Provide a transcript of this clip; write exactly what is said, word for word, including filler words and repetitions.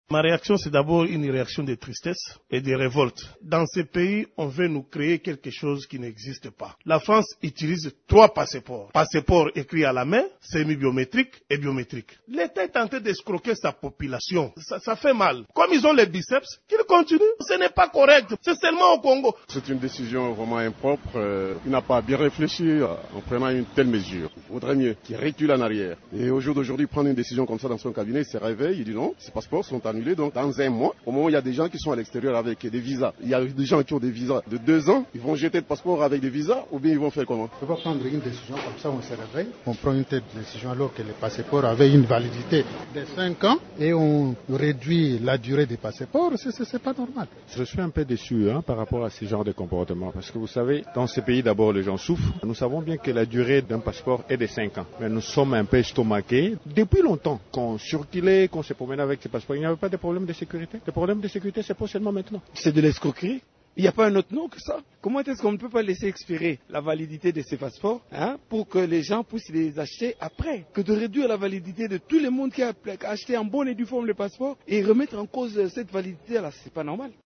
Ma réaction, c'est d'abord une réaction de tristesse et de révolte. Dans ce pays, on veut nous créer quelque chose qui n'existe pas. La France utilise trois passeports. Passeport écrit à la main, semi-biométrique et biométrique. L'État est en train d'escroquer sa population. Ça, ça fait mal. Comme ils ont les biceps, qu'ils continuent. Ce n'est pas correct. C'est seulement au Congo. C'est une décision vraiment impropre. Euh, il n'a pas bien réfléchi en prenant une telle mesure. Il vaudrait mieux qu'il recule en arrière. Et au jour d'aujourd'hui, prendre une décision comme ça dans son cabinet, il se réveille, il dit non, ces passeports sont annulés. Donc dans un mois, au moment où il y a des gens qui sont à l'extérieur avec des visas, il y a des gens qui ont des visas de deux ans, ils vont jeter le passeport avec des visas ou bien ils vont faire comment? On ne peut pas prendre une décision comme ça, on se réveille, on prend une telle décision alors que les passeports avaient une validité de cinq ans et on réduit la durée des passeports, c'est pas normal. Je suis un peu déçu hein, par rapport à ce genre de comportement parce que vous savez, dans ces pays d'abord les gens souffrent. Nous savons bien que la durée d'un passeport est de cinq ans, mais nous sommes un peu estomaqués. Depuis longtemps qu'on circulait, qu'on se promenait avec ces passeports, il n'y avait pas de problème de sécurité. Le problème de sécurité, c'est pas seulement maintenant. C'est de l'escroquerie. Il n'y a pas un autre nom que ça. Comment est-ce qu'on ne peut pas laisser expirer la validité de ces passeports hein, pour que les gens puissent les acheter après? Que de réduire la validité de tout le monde qui a acheté en bonne et due forme le passeport et remettre en cause cette validité, là, c'est pas normal.